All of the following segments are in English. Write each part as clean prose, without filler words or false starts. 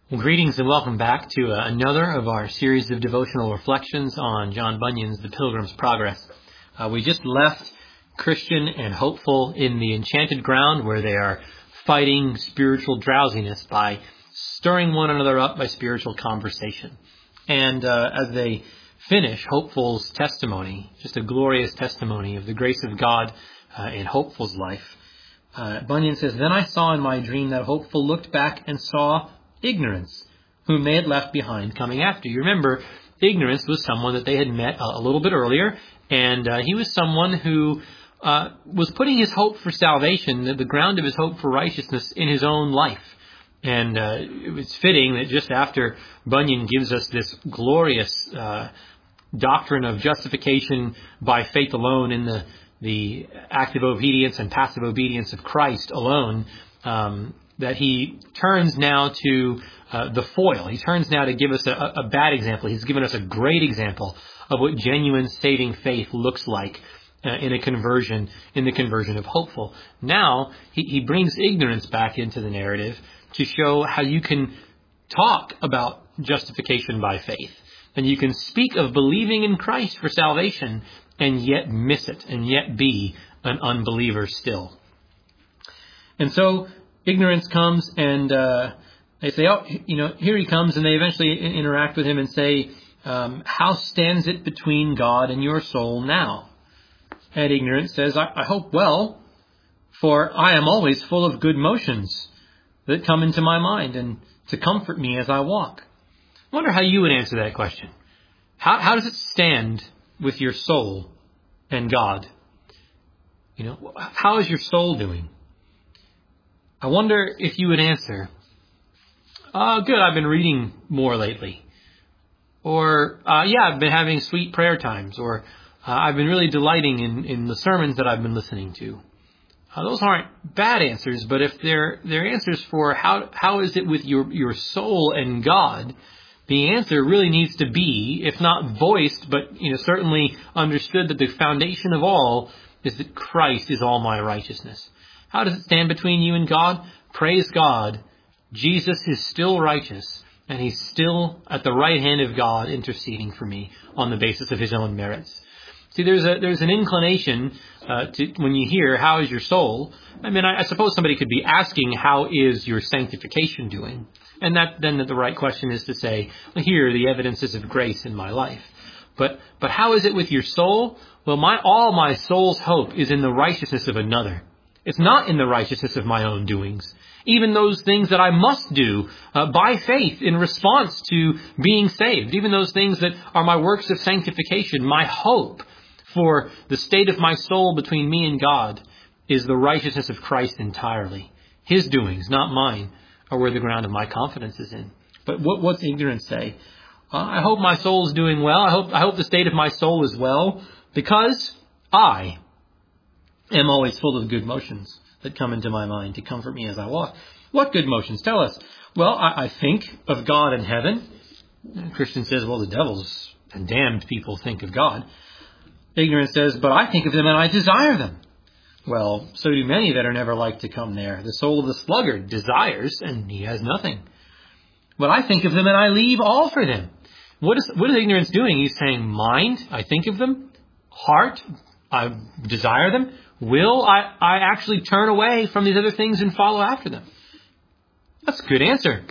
Well, greetings and welcome back to another of our series of devotional reflections on John Bunyan's The Pilgrim's Progress. We just left Christian and hopeful in the enchanted ground where they are fighting spiritual drowsiness by stirring one another up by spiritual conversation. And as they finish Hopeful's testimony, just a glorious testimony of the grace of God in Hopeful's life, Bunyan says, "Then I saw in my dream that Hopeful looked back and saw Ignorance, whom they had left behind coming after." You remember, Ignorance was someone that they had met a little bit earlier, and he was someone who was putting his hope for salvation, the ground of his hope for righteousness, in his own life. And it was fitting that just after Bunyan gives us this glorious doctrine of justification by faith alone in the active obedience and passive obedience of Christ alone, that he turns now to the foil. He turns now to give us a bad example. He's given us a great example of what genuine saving faith looks like in the conversion of Hopeful. Now, he brings Ignorance back into the narrative to show how you can talk about justification by faith. And you can speak of believing in Christ for salvation and yet miss it, and yet be an unbeliever still. And so Ignorance comes and they say, "Oh, here he comes," and they eventually interact with him and say, "How stands it between God and your soul now?" And Ignorance says, I hope well, for I am always full of good motions that come into my mind and to comfort me as I walk." I wonder how you would answer that question. How does it stand with your soul and God? How is your soul doing? I wonder if you would answer, "Good, I've been reading more lately." Or, "I've been having sweet prayer times." Or, "I've been really delighting in the sermons that I've been listening to." Those aren't bad answers, but if they're answers for how is it with your soul and God, the answer really needs to be, if not voiced, but certainly understood, that the foundation of all is that Christ is all my righteousness. How does it stand between you and God? Praise God. Jesus is still righteous, and he's still at the right hand of God interceding for me on the basis of his own merits. See, there's an inclination to, when you hear, "How is your soul?" I suppose somebody could be asking, "How is your sanctification doing?" And then the right question is to say, "Here are the evidences of grace in my life." But how is it with your soul? Well, all my soul's hope is in the righteousness of another. It's not in the righteousness of my own doings. Even those things that I must do by faith in response to being saved, even those things that are my works of sanctification, my hope for the state of my soul between me and God is the righteousness of Christ entirely. His doings, not mine, are where the ground of my confidence is in. But what's Ignorance say? I hope my soul is doing well. I hope the state of my soul is well, because I am always full of good motions that come into my mind to comfort me as I walk. What good motions? Tell us. Well, I think of God in heaven. Christian says, well, the devils and damned people think of God. Ignorance says, but I think of them and I desire them. Well, so do many that are never like to come there. The soul of the sluggard desires, and he has nothing. But I think of them and I leave all for them. What is Ignorance doing? He's saying, mind, I think of them. Heart, I desire them. Will, I actually turn away from these other things and follow after them. That's a good answer.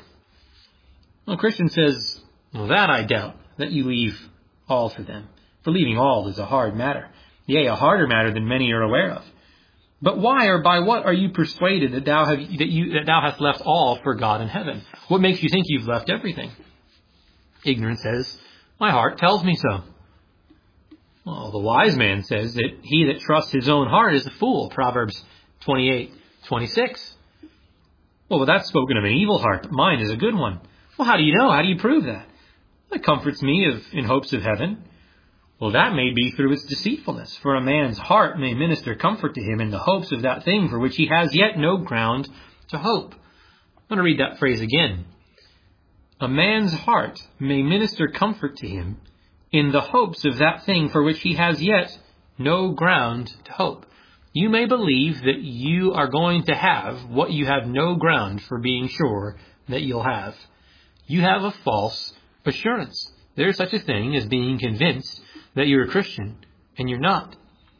Well, Christian says, well, that I doubt, that you leave all for them. For leaving all is a hard matter. Yea, a harder matter than many are aware of. But why or by what are you persuaded that thou hast left all for God in heaven? What makes you think you've left everything? Ignorance says, my heart tells me so. Well, the wise man says that he that trusts his own heart is a fool. Proverbs 28:26. Well, that's spoken of an evil heart, but mine is a good one. Well, how do you know? How do you prove that? That comforts me in hopes of heaven. Well, that may be through its deceitfulness, for a man's heart may minister comfort to him in the hopes of that thing for which he has yet no ground to hope. I'm going to read that phrase again. A man's heart may minister comfort to him in the hopes of that thing for which he has yet no ground to hope. You may believe that you are going to have what you have no ground for being sure that you'll have. you have a false assurance. There's such a thing as being convinced that you're a Christian and you're not.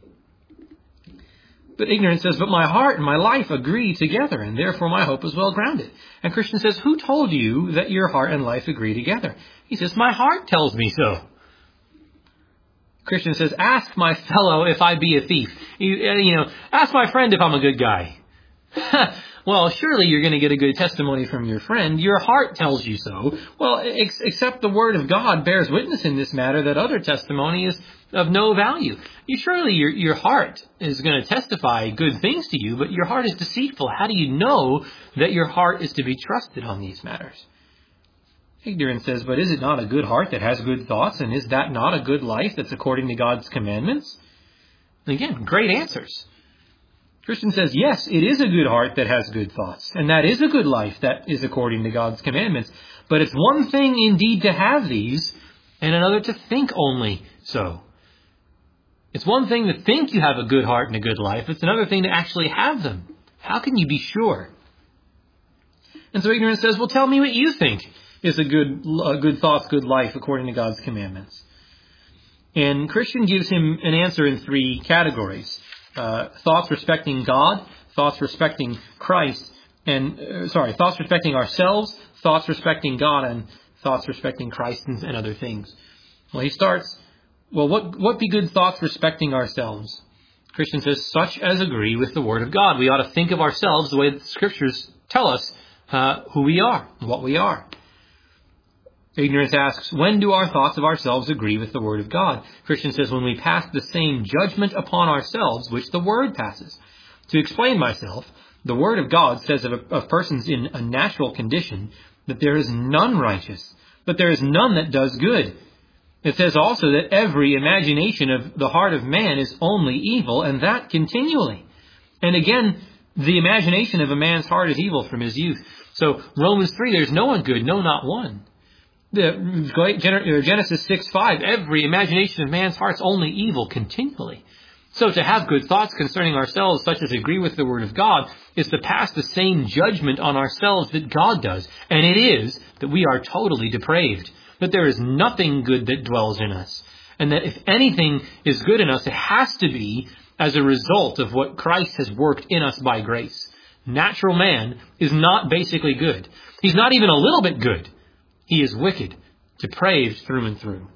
But ignorance says, but my heart and my life agree together, and therefore my hope is well grounded. And Christian says, who told you that your heart and life agree together? He says, my heart tells me so. Christian says, ask my fellow if I be a thief. Ask my friend if I'm a good guy. Well, surely you're going to get a good testimony from your friend. Your heart tells you so. Well, except the word of God bears witness in this matter that other testimony is of no value. Surely your heart is going to testify good things to you, but your heart is deceitful. How do you know that your heart is to be trusted on these matters? Ignorance says, but is it not a good heart that has good thoughts? And is that not a good life that's according to God's commandments? And again, great answers. Christian says, yes, it is a good heart that has good thoughts. And that is a good life that is according to God's commandments. But it's one thing indeed to have these, and another to think only so. It's one thing to think you have a good heart and a good life. It's another thing to actually have them. How can you be sure? And so ignorance says, well, tell me what you think is a good thoughts, good life according to God's commandments. And Christian gives him an answer in three categories. Thoughts respecting God, thoughts respecting Christ, thoughts respecting ourselves, thoughts respecting God, and thoughts respecting Christ and other things. Well, he starts, what be good thoughts respecting ourselves? Christian says, such as agree with the Word of God. We ought to think of ourselves the way that the Scriptures tell us who we are, what we are. Ignorance asks, when do our thoughts of ourselves agree with the Word of God? Christian says, when we pass the same judgment upon ourselves which the Word passes. To explain myself, the Word of God says of persons in a natural condition that there is none righteous, but there is none that does good. It says also that every imagination of the heart of man is only evil, and that continually. And again, the imagination of a man's heart is evil from his youth. So Romans 3, there's no one good, no, not one. Genesis 6:5, every imagination of man's heart is only evil continually. So to have good thoughts concerning ourselves, such as agree with the Word of God, is to pass the same judgment on ourselves that God does. And it is that we are totally depraved, that there is nothing good that dwells in us. And that if anything is good in us, it has to be as a result of what Christ has worked in us by grace. Natural man is not basically good. He's not even a little bit good. He is wicked, depraved through and through.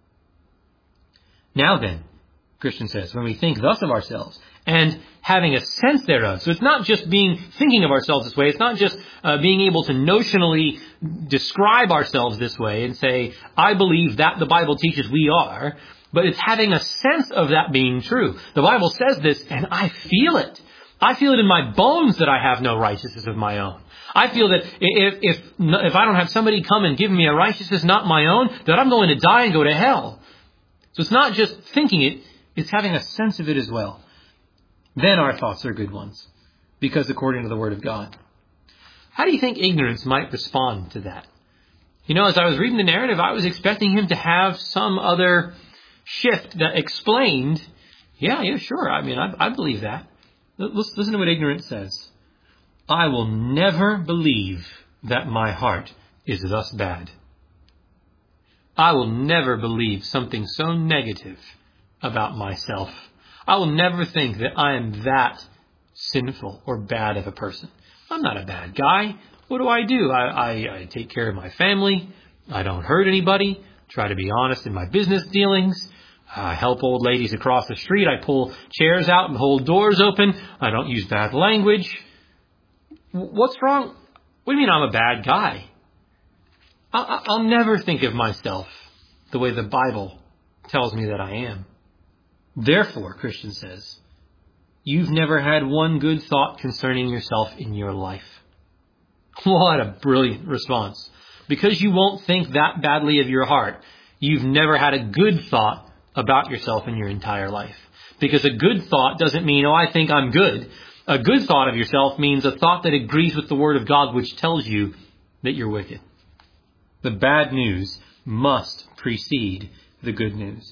Now then, Christian says, when we think thus of ourselves and having a sense thereof, so it's not just thinking of ourselves this way, it's not just being able to notionally describe ourselves this way and say, I believe that the Bible teaches we are, but it's having a sense of that being true. The Bible says this, and I feel it. I feel it in my bones that I have no righteousness of my own. I feel that if I don't have somebody come and give me a righteousness not my own, that I'm going to die and go to hell. So it's not just thinking it, it's having a sense of it as well. Then our thoughts are good ones, because according to the Word of God. How do you think ignorance might respond to that? As I was reading the narrative, I was expecting him to have some other shift that explained, yeah, sure, I believe that. Listen to what ignorance says. I will never believe that my heart is thus bad. I will never believe something so negative about myself. I will never think that I am that sinful or bad of a person. I'm not a bad guy. What do? I take care of my family. I don't hurt anybody. Try to be honest in my business dealings. I help old ladies across the street. I pull chairs out and hold doors open. I don't use bad language. What's wrong? What do you mean I'm a bad guy? I'll never think of myself the way the Bible tells me that I am. Therefore, Christian says, you've never had one good thought concerning yourself in your life. What a brilliant response. Because you won't think that badly of your heart, you've never had a good thought about yourself in your entire life. Because a good thought doesn't mean, I think I'm good. A good thought of yourself means a thought that agrees with the Word of God, which tells you that you're wicked. The bad news must precede the good news.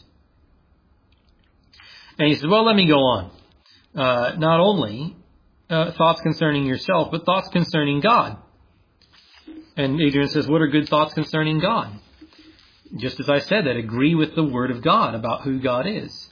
And he says, let me go on. Not only thoughts concerning yourself, but thoughts concerning God. And ignorance says, what are good thoughts concerning God? Just as I said, that agree with the Word of God about who God is.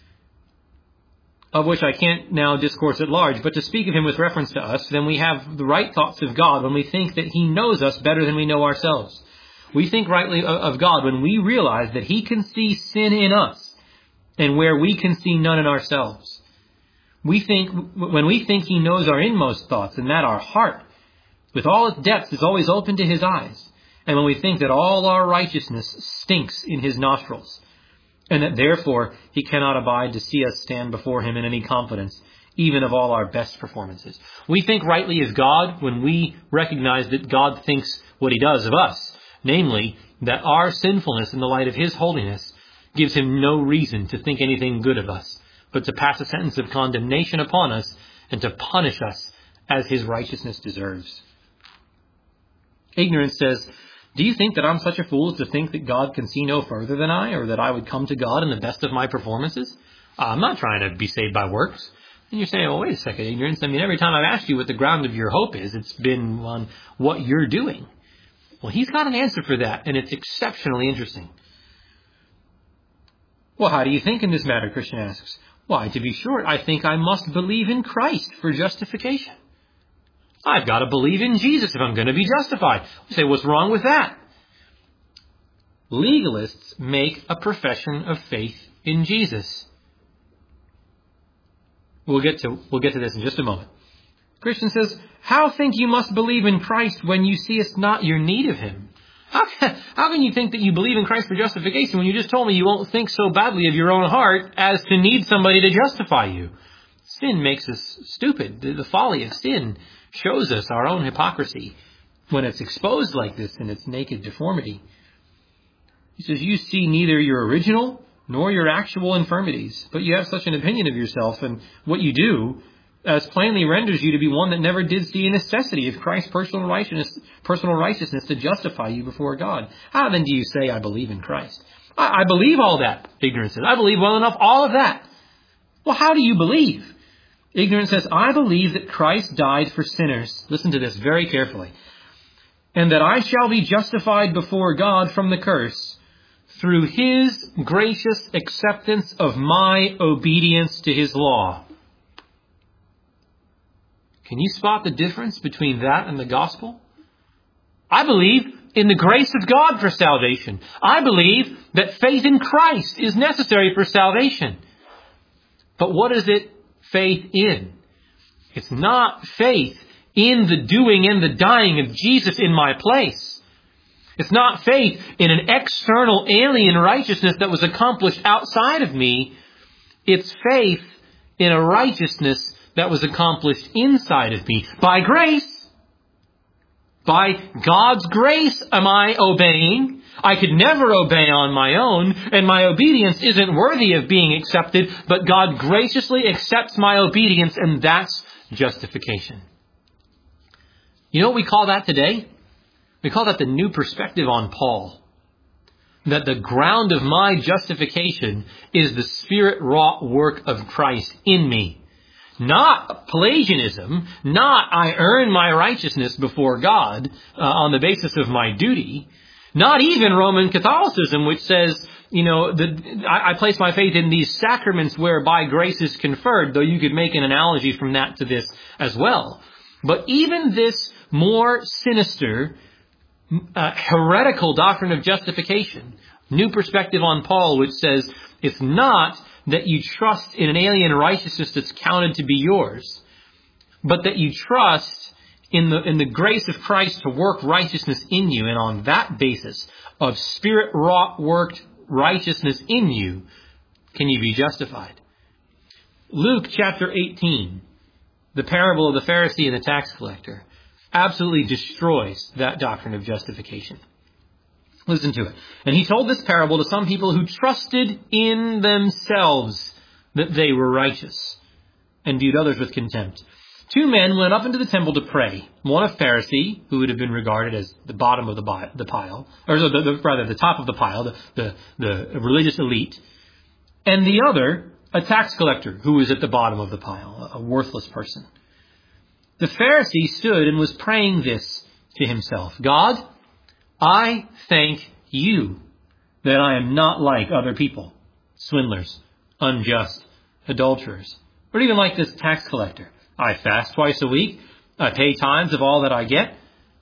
Of which I can't now discourse at large, but to speak of him with reference to us, then we have the right thoughts of God when we think that he knows us better than we know ourselves. We think rightly of God when we realize that he can see sin in us and where we can see none in ourselves. When we think he knows our inmost thoughts and that our heart, with all its depths, is always open to his eyes. And when we think that all our righteousness stinks in his nostrils, and that therefore he cannot abide to see us stand before him in any confidence, even of all our best performances. We think rightly of God when we recognize that God thinks what he does of us, namely, that our sinfulness in the light of his holiness gives him no reason to think anything good of us, but to pass a sentence of condemnation upon us and to punish us as his righteousness deserves. Ignorance says, do you think that I'm such a fool as to think that God can see no further than I, or that I would come to God in the best of my performances? I'm not trying to be saved by works. And you're saying, well, wait a second, ignorance. I mean, every time I've asked you what the ground of your hope is, it's been on what you're doing. Well, he's got an answer for that, and it's exceptionally interesting. Well, how do you think in this matter, Christian asks? Why, to be short, I think I must believe in Christ for justification. I've got to believe in Jesus if I'm going to be justified. You say, what's wrong with that? Legalists make a profession of faith in Jesus. We'll get to this in just a moment. Christian says, how think you must believe in Christ when you seest not your need of him? How can you think that you believe in Christ for justification when you just told me you won't think so badly of your own heart as to need somebody to justify you? Sin makes us stupid. The folly of sin shows us our own hypocrisy when it's exposed like this in its naked deformity. He says, you see neither your original nor your actual infirmities, but you have such an opinion of yourself and what you do as plainly renders you to be one that never did see a necessity of Christ's personal righteousness to justify you before God. How then do you say, I believe in Christ? I believe all that, ignorance says. I believe well enough all of that. Well, how do you believe? Ignorance says, I believe that Christ died for sinners. Listen to this very carefully. And that I shall be justified before God from the curse through his gracious acceptance of my obedience to his law. Can you spot the difference between that and the gospel? I believe in the grace of God for salvation. I believe that faith in Christ is necessary for salvation. But what is it faith in? It's not faith in the doing and the dying of Jesus in my place. It's not faith in an external alien righteousness that was accomplished outside of me. It's faith in a righteousness that was accomplished inside of me. By grace. By God's grace am I obeying. I could never obey on my own, and my obedience isn't worthy of being accepted, but God graciously accepts my obedience, and that's justification. You know what we call that today? We call that the new perspective on Paul. That the ground of my justification is the Spirit-wrought work of Christ in me. Not Pelagianism, not I earn my righteousness before God on the basis of my duty. Not even Roman Catholicism, which says, I place my faith in these sacraments whereby grace is conferred, though you could make an analogy from that to this as well. But even this more sinister, heretical doctrine of justification, new perspective on Paul, which says it's not that you trust in an alien righteousness that's counted to be yours, but that you trust in the grace of Christ to work righteousness in you, and on that basis of Spirit-wrought worked righteousness in you, can you be justified. Luke chapter 18, the parable of the Pharisee and the tax collector, absolutely destroys that doctrine of justification. Listen to it. And he told this parable to some people who trusted in themselves that they were righteous and viewed others with contempt. 2 men went up into the temple to pray. One a Pharisee, who would have been regarded as the bottom of the pile, or the top of the pile, the religious elite. And the other, a tax collector, who was at the bottom of the pile, a worthless person. The Pharisee stood and was praying this, to himself, God, I thank you that I am not like other people, swindlers, unjust, adulterers, or even like this tax collector. I fast twice a week. I pay tithes of all that I get.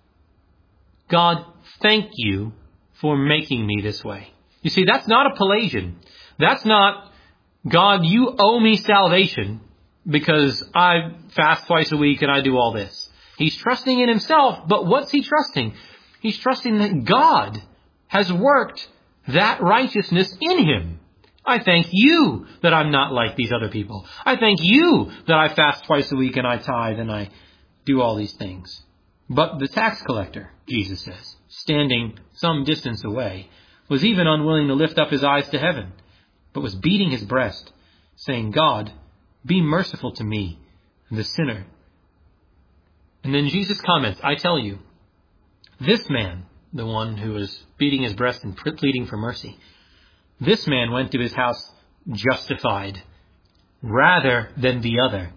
God, thank you for making me this way. You see, that's not a Pelagian. That's not, God, you owe me salvation because I fast twice a week and I do all this. He's trusting in himself, but what's he trusting? He's trusting that God has worked that righteousness in him. I thank you that I'm not like these other people. I thank you that I fast twice a week and I tithe and I do all these things. But the tax collector, Jesus says, standing some distance away, was even unwilling to lift up his eyes to heaven, but was beating his breast, saying, God, be merciful to me, the sinner. And then Jesus comments, I tell you, this man, the one who was beating his breast and pleading for mercy, this man went to his house justified rather than the other.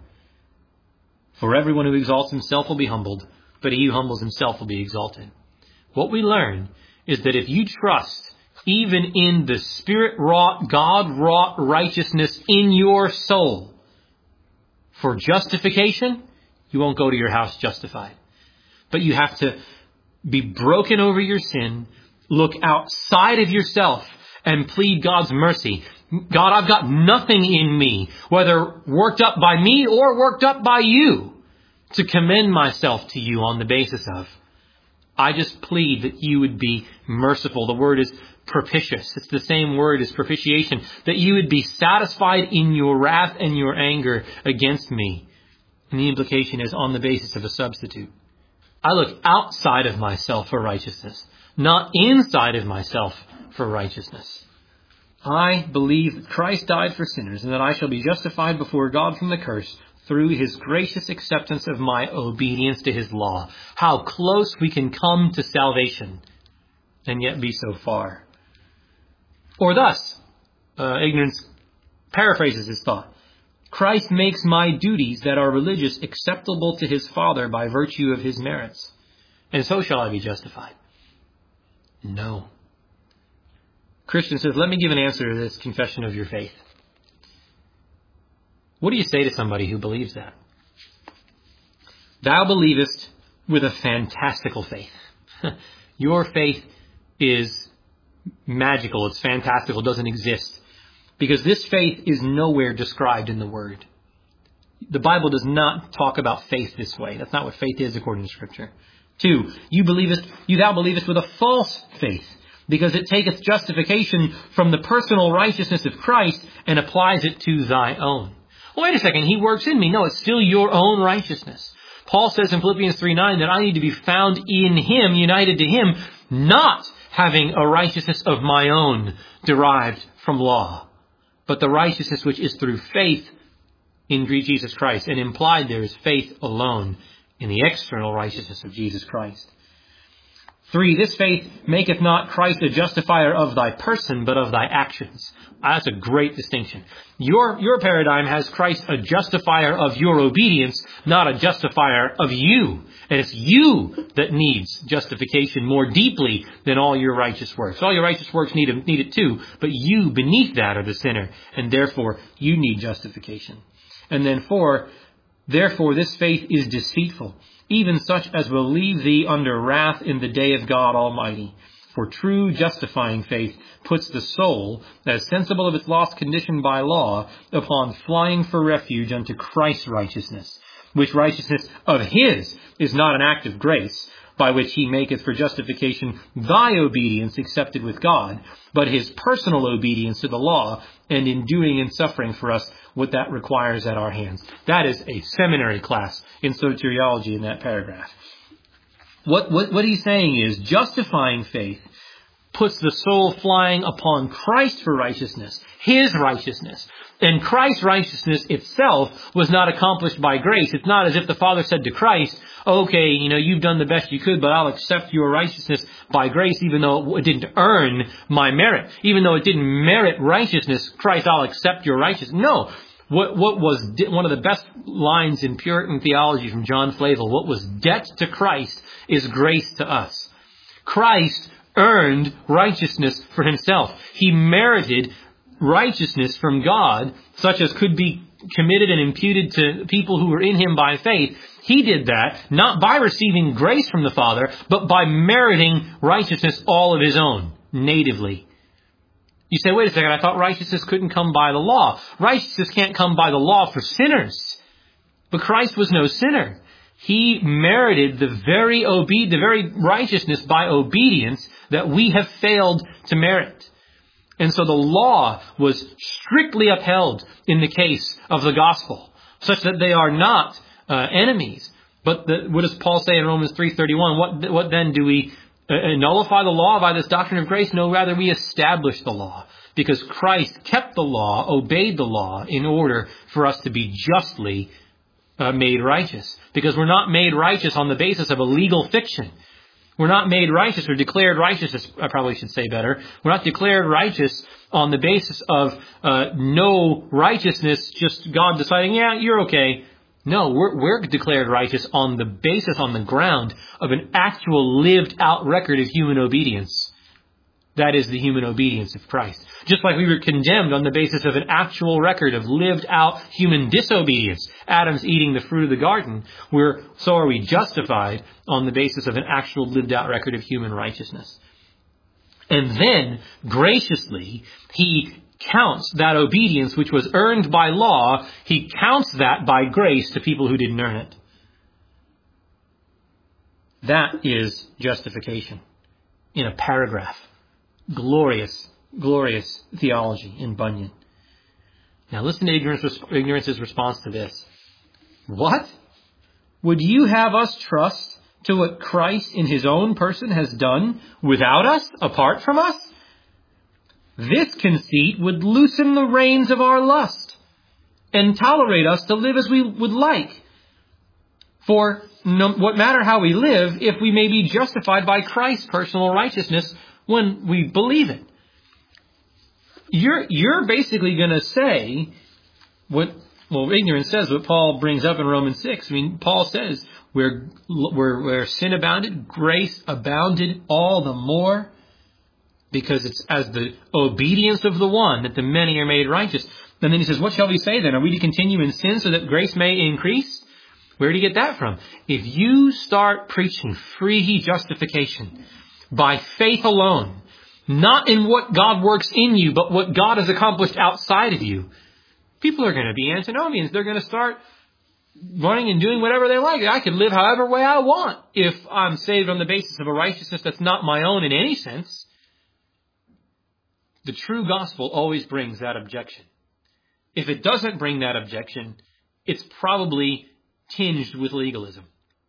For everyone who exalts himself will be humbled, but he who humbles himself will be exalted. What we learn is that if you trust even in the Spirit-wrought, God-wrought righteousness in your soul for justification, you won't go to your house justified. But you have to be broken over your sin, look outside of yourself, and plead God's mercy. God, I've got nothing in me, whether worked up by me or worked up by you, to commend myself to you on the basis of. I just plead that you would be merciful. The word is propitious. It's the same word as propitiation. That you would be satisfied in your wrath and your anger against me. And the implication is on the basis of a substitute. I look outside of myself for righteousness, not inside of myself for righteousness. I believe that Christ died for sinners and that I shall be justified before God from the curse through his gracious acceptance of my obedience to his law. How close we can come to salvation and yet be so far. Or thus, ignorance paraphrases his thought. Christ makes my duties that are religious acceptable to his Father by virtue of his merits. And so shall I be justified. No. Christian says, let me give an answer to this confession of your faith. What do you say to somebody who believes that? Thou believest with a fantastical faith. Your faith is magical. It's fantastical. It doesn't exist. Because this faith is nowhere described in the Word. The Bible does not talk about faith this way. That's not what faith is according to Scripture. 2, thou believest with a false faith, because it taketh justification from the personal righteousness of Christ and applies it to thy own. Well, wait a second, he works in me. No, it's still your own righteousness. Paul says in Philippians 3:9 that I need to be found in him, united to him, not having a righteousness of my own derived from law, but the righteousness which is through faith in Jesus Christ. And implied there is faith alone in the external righteousness of Jesus Christ. 3, this faith maketh not Christ a justifier of thy person, but of thy actions. That's a great distinction. Your paradigm has Christ a justifier of your obedience, not a justifier of you. And it's you that needs justification more deeply than all your righteous works. All your righteous works need it too, but you beneath that are the sinner, and therefore you need justification. And then 4, therefore this faith is deceitful, even such as will leave thee under wrath in the day of God Almighty. For true justifying faith puts the soul, as sensible of its lost condition by law, upon flying for refuge unto Christ's righteousness, which righteousness of his is not an act of grace, by which he maketh for justification thy obedience accepted with God, but his personal obedience to the law, and in doing and suffering for us what that requires at our hands. That is a seminary class in soteriology in that paragraph. What he's saying is justifying faith puts the soul flying upon Christ for righteousness, his righteousness. And Christ's righteousness itself was not accomplished by grace. It's not as if the Father said to Christ, okay, you've done the best you could, but I'll accept your righteousness by grace, even though it didn't earn my merit. Even though it didn't merit righteousness, Christ, I'll accept your righteousness. No. What was one of the best lines in Puritan theology from John Flavel, what was debt to Christ is grace to us. Christ earned righteousness for himself. He merited righteousness from God, such as could be committed and imputed to people who were in him by faith. He did that not by receiving grace from the Father, but by meriting righteousness all of his own, natively. You say, wait a second, I thought righteousness couldn't come by the law. Righteousness can't come by the law for sinners. But Christ was no sinner. He merited the very righteousness by obedience that we have failed to merit. And so the law was strictly upheld in the case of the gospel, such that they are not enemies. But what does Paul say in Romans 3:31? What then do we nullify the law by this doctrine of grace? No, rather we establish the law, because Christ kept the law, obeyed the law, in order for us to be justly made righteous. Because we're not made righteous on the basis of a legal fiction. We're not made righteous or declared righteous, I probably should say better. We're not declared righteous on the basis of no righteousness, just God deciding, yeah, you're okay. No, we're declared righteous on the basis, on the ground of an actual lived out record of human obedience. That is the human obedience of Christ. Just like we were condemned on the basis of an actual record of lived out human disobedience, Adam's eating the fruit of the garden, so are we justified on the basis of an actual lived out record of human righteousness. And then, graciously, he counts that obedience which was earned by law, he counts that by grace to people who didn't earn it. That is justification in a paragraph. Glorious, glorious theology in Bunyan. Now listen to ignorance's response to this. What? Would you have us trust to what Christ in his own person has done without us, apart from us? This conceit would loosen the reins of our lust and tolerate us to live as we would like. For what matter how we live, if we may be justified by Christ's personal righteousness when we believe it. You're basically going to say ignorance says what Paul brings up in Romans 6. I mean, Paul says where sin abounded, grace abounded all the more, because it's as the obedience of the one that the many are made righteous. And then he says, what shall we say then? Are we to continue in sin so that grace may increase? Where do you get that from? If you start preaching free justification by faith alone, not in what God works in you, but what God has accomplished outside of you, people are going to be antinomians. They're going to start running and doing whatever they like. I could live however way I want if I'm saved on the basis of a righteousness that's not my own in any sense. The true gospel always brings that objection. If it doesn't bring that objection, it's probably tinged with legalism.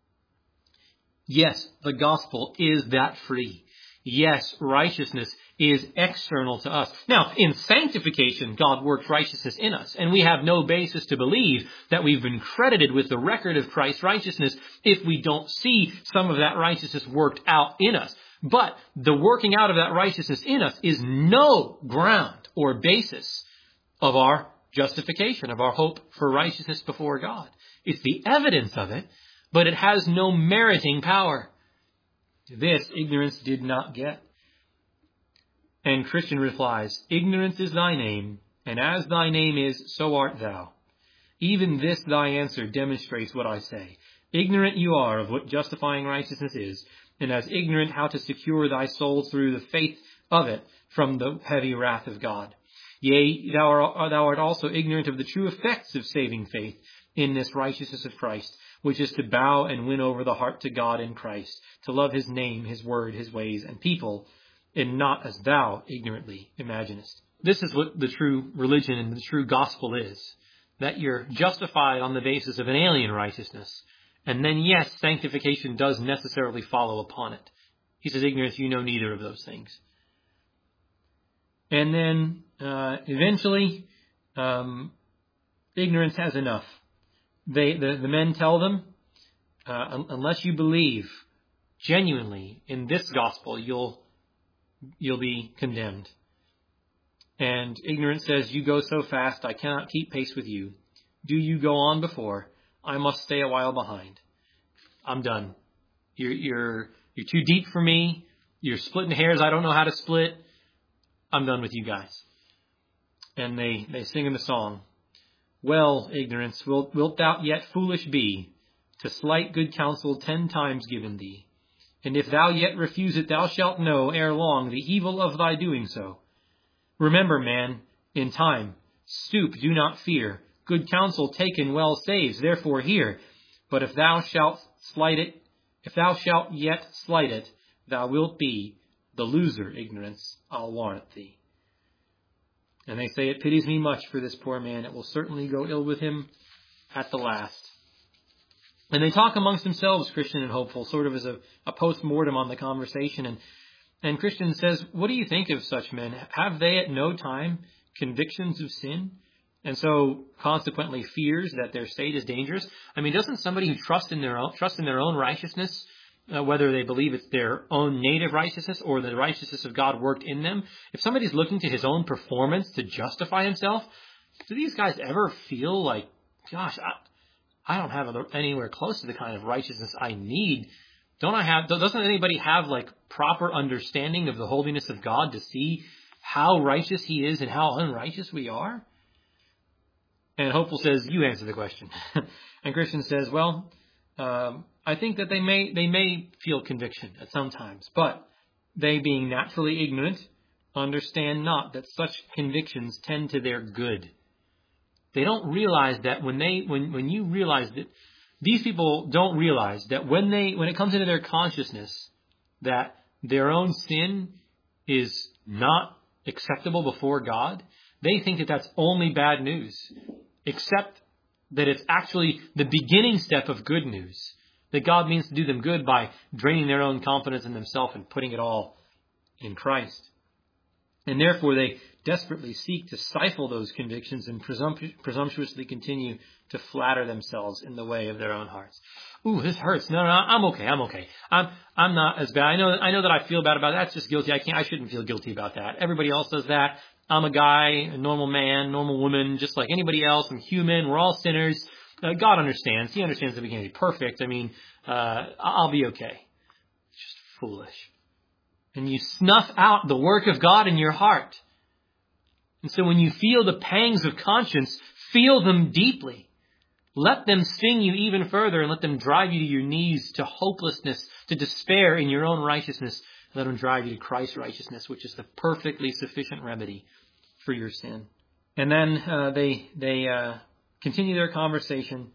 Yes, the gospel is that free. Yes, righteousness is external to us. Now, in sanctification, God works righteousness in us, and we have no basis to believe that we've been credited with the record of Christ's righteousness if we don't see some of that righteousness worked out in us. But the working out of that righteousness in us is no ground or basis of our justification, of our hope for righteousness before God. It's the evidence of it, but it has no meriting power. This ignorance did not get. And Christian replies, ignorance is thy name, and as thy name is, so art thou. Even this thy answer demonstrates what I say. Ignorant you are of what justifying righteousness is, and as ignorant how to secure thy soul through the faith of it from the heavy wrath of God. Yea, thou art also ignorant of the true effects of saving faith in this righteousness of Christ, which is to bow and win over the heart to God in Christ, to love his name, his word, his ways, and people, and not as thou ignorantly imaginest. This is what the true religion and the true gospel is, that you're justified on the basis of an alien righteousness. And then, yes, sanctification does necessarily follow upon it. He says, ignorance, you know neither of those things. And then, eventually, ignorance has enough. The men tell them, unless you believe genuinely in this gospel, you'll be condemned. And ignorance says, you go so fast, I cannot keep pace with you. Do you go on before? I must stay a while behind. I'm done. You're too deep for me. You're splitting hairs I don't know how to split. I'm done with you guys. And they sing in the song, well, ignorance, wilt thou yet foolish be, to slight good counsel 10 times given thee? And if thou yet refuse it, thou shalt know ere long the evil of thy doing so. Remember, man, in time, stoop, do not fear. Good counsel taken well saves, therefore hear. But if thou shalt yet slight it, thou wilt be the loser, ignorance, I'll warrant thee. And they say, it pities me much for this poor man. It will certainly go ill with him at the last. And they talk amongst themselves, Christian and Hopeful, sort of as a post-mortem on the conversation. And Christian says, what do you think of such men? Have they at no time convictions of sin? And so consequently fears that their state is dangerous? I mean, doesn't somebody who trusts in their own righteousness, whether they believe it's their own native righteousness or the righteousness of God worked in them, if somebody's looking to his own performance to justify himself, do these guys ever feel like, gosh, I don't have anywhere close to the kind of righteousness I need? Doesn't anybody have like proper understanding of the holiness of God to see how righteous he is and how unrighteous we are? And Hopeful says, you answer the question. And Christian says, well, I think that they may feel conviction at some times, but they, being naturally ignorant, understand not that such convictions tend to their good. They don't realize that when you realize that these people don't realize that when it comes into their consciousness that their own sin is not acceptable before God, they think that that's only bad news, except that it's actually the beginning step of good news, that God means to do them good by draining their own confidence in themselves and putting it all in Christ. And therefore they desperately seek to stifle those convictions and presumptuously continue to flatter themselves in the way of their own hearts. Ooh, this hurts. No, I'm okay. I'm not as bad. I know that I feel bad about that. That's just guilty. I shouldn't feel guilty about that. Everybody else does that. I'm a guy, a normal man, normal woman, just like anybody else. I'm human. We're all sinners. God understands. He understands that we can't be perfect. I mean, I'll be okay. It's just foolish. And you snuff out the work of God in your heart. And so when you feel the pangs of conscience, feel them deeply. Let them sting you even further and let them drive you to your knees, to hopelessness, to despair in your own righteousness. Let them drive you to Christ's righteousness, which is the perfectly sufficient remedy for your sin. And then they continue their conversation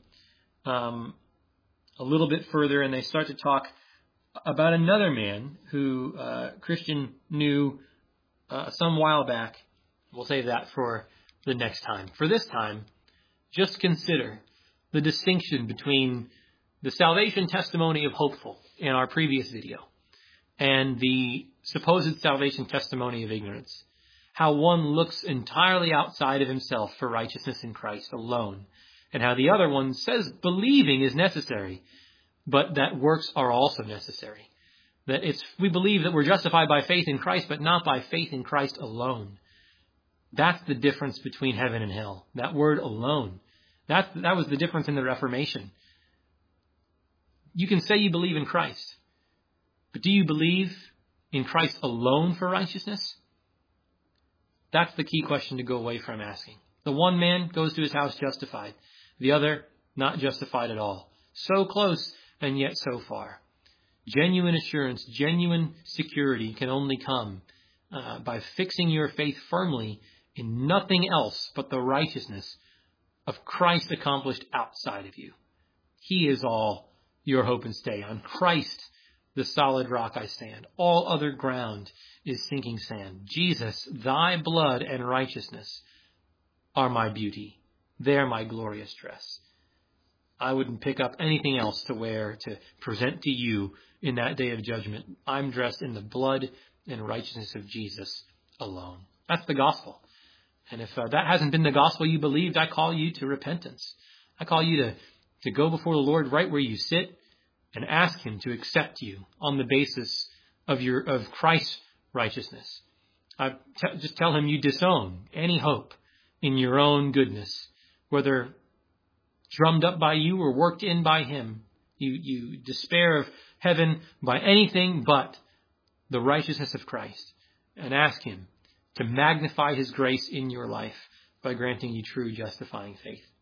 a little bit further, and they start to talk about another man who Christian knew some while back. We'll save that for the next time. For this time, just consider the distinction between the salvation testimony of Hopeful in our previous video and the supposed salvation testimony of ignorance. How one looks entirely outside of himself for righteousness in Christ alone, and how the other one says believing is necessary, but that works are also necessary. That we believe that we're justified by faith in Christ, but not by faith in Christ alone. That's the difference between heaven and hell. That word alone. That was the difference in the Reformation. You can say you believe in Christ, but do you believe in Christ alone for righteousness? That's the key question to go away from asking. The one man goes to his house justified. The other, not justified at all. So close and yet so far. Genuine assurance, genuine security can only come by fixing your faith firmly in nothing else but the righteousness of Christ accomplished outside of you. He is all your hope and stay. On Christ, the solid rock I stand. All other ground is sinking sand. Jesus, thy blood and righteousness are my beauty. They're my glorious dress. I wouldn't pick up anything else to wear to present to you in that day of judgment. I'm dressed in the blood and righteousness of Jesus alone. That's the gospel. And if that hasn't been the gospel you believed, I call you to repentance. I call you to go before the Lord right where you sit and ask him to accept you on the basis of Christ's righteousness. Just tell him you disown any hope in your own goodness, whether drummed up by you or worked in by him. You despair of heaven by anything but the righteousness of Christ, and ask Him to magnify His grace in your life by granting you true justifying faith.